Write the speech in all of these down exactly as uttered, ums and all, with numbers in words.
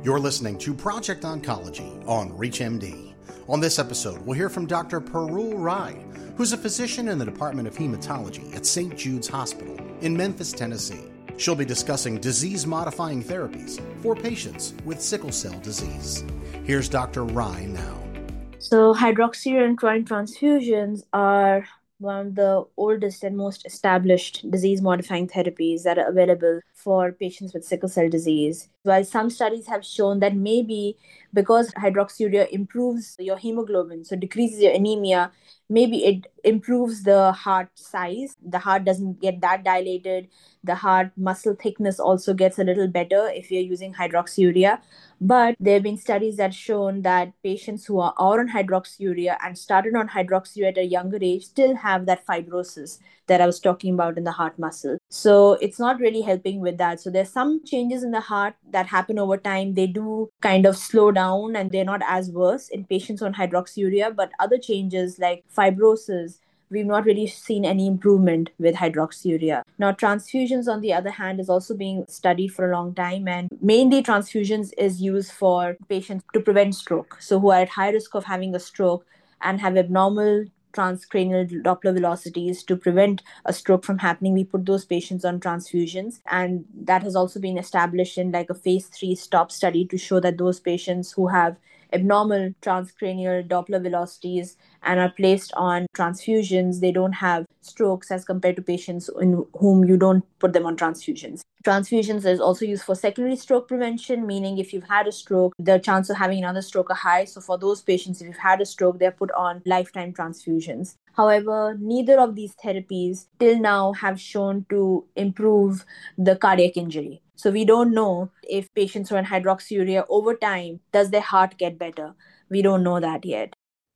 You're listening to Project Oncology on ReachMD. On this episode, we'll hear from Doctor Parul Rai, who's a physician in the Department of Hematology at Saint Jude's Hospital in Memphis, Tennessee. She'll be discussing disease-modifying therapies for patients with sickle cell disease. Here's Doctor Rai now. So hydroxyurea and chlorine transfusions are one of the oldest and most established disease-modifying therapies that are available for patients with sickle cell disease. While some studies have shown that maybe because hydroxyurea improves your hemoglobin, so decreases your anemia, maybe it improves the heart size. The heart doesn't get that dilated. The heart muscle thickness also gets a little better if you're using hydroxyurea. But there have been studies that have shown that patients who are on hydroxyurea and started on hydroxyurea at a younger age still have that fibrosis that I was talking about in the heart muscle. So it's not really helping with that. So there's some changes in the heart that happen over time. They do kind of slow down and they're not as worse in patients on hydroxyurea, but other changes like fibrosis, we've not really seen any improvement with hydroxyurea. Now, transfusions, on the other hand, is also being studied for a long time. And mainly transfusions is used for patients to prevent stroke. So who are at high risk of having a stroke and have abnormal transcranial Doppler velocities to prevent a stroke from happening. We put those patients on transfusions. And that has also been established in like a phase three STOP study to show that those patients who have abnormal transcranial Doppler velocities and are placed on transfusions, they don't have strokes as compared to patients in whom you don't put them on transfusions. Transfusions is also used for secondary stroke prevention, meaning if you've had a stroke, the chance of having another stroke are high. So for those patients, if you've had a stroke, they're put on lifetime transfusions. However, neither of these therapies till now have shown to improve the cardiac injury. So we don't know if patients who are on hydroxyurea over time, does their heart get better? We don't know that yet.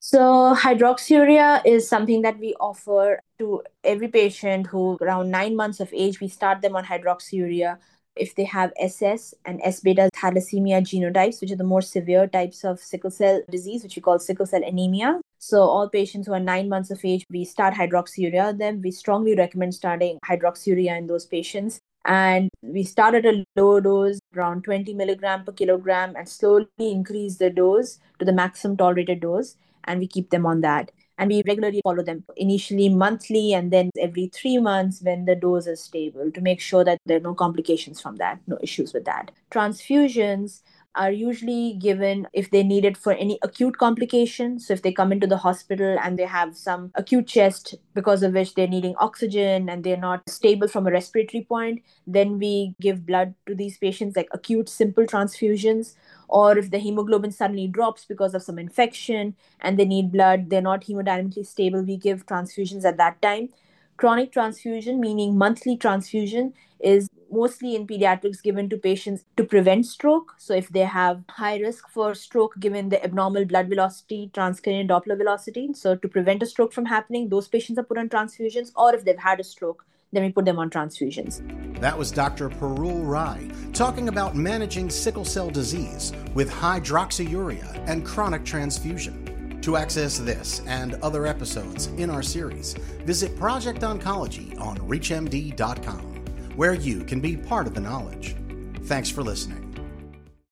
So hydroxyurea is something that we offer to every patient who around nine months of age, we start them on hydroxyurea. If they have S S and S beta thalassemia genotypes, which are the more severe types of sickle cell disease, which we call sickle cell anemia. So all patients who are nine months of age, we start hydroxyurea. Then we strongly recommend starting hydroxyurea in those patients. And we start at a low dose, around twenty milligram per kilogram, and slowly increase the dose to the maximum tolerated dose. And we keep them on that. And we regularly follow them initially monthly and then every three months when the dose is stable to make sure that there are no complications from that, no issues with that. Transfusions are usually given if they need it for any acute complication. So if they come into the hospital and they have some acute chest because of which they're needing oxygen and they're not stable from a respiratory point, then we give blood to these patients, like acute simple transfusions. Or if the hemoglobin suddenly drops because of some infection and they need blood, they're not hemodynamically stable, we give transfusions at that time. Chronic transfusion, meaning monthly transfusion, is mostly in pediatrics given to patients to prevent stroke. So if they have high risk for stroke given the abnormal blood velocity, transcranial Doppler velocity, so to prevent a stroke from happening, those patients are put on transfusions. Or if they've had a stroke, then we put them on transfusions. That was Doctor Parul Rai talking about managing sickle cell disease with hydroxyurea and chronic transfusion. To access this and other episodes in our series, visit Project Oncology on reach M D dot com, where you can be part of the knowledge. Thanks for listening.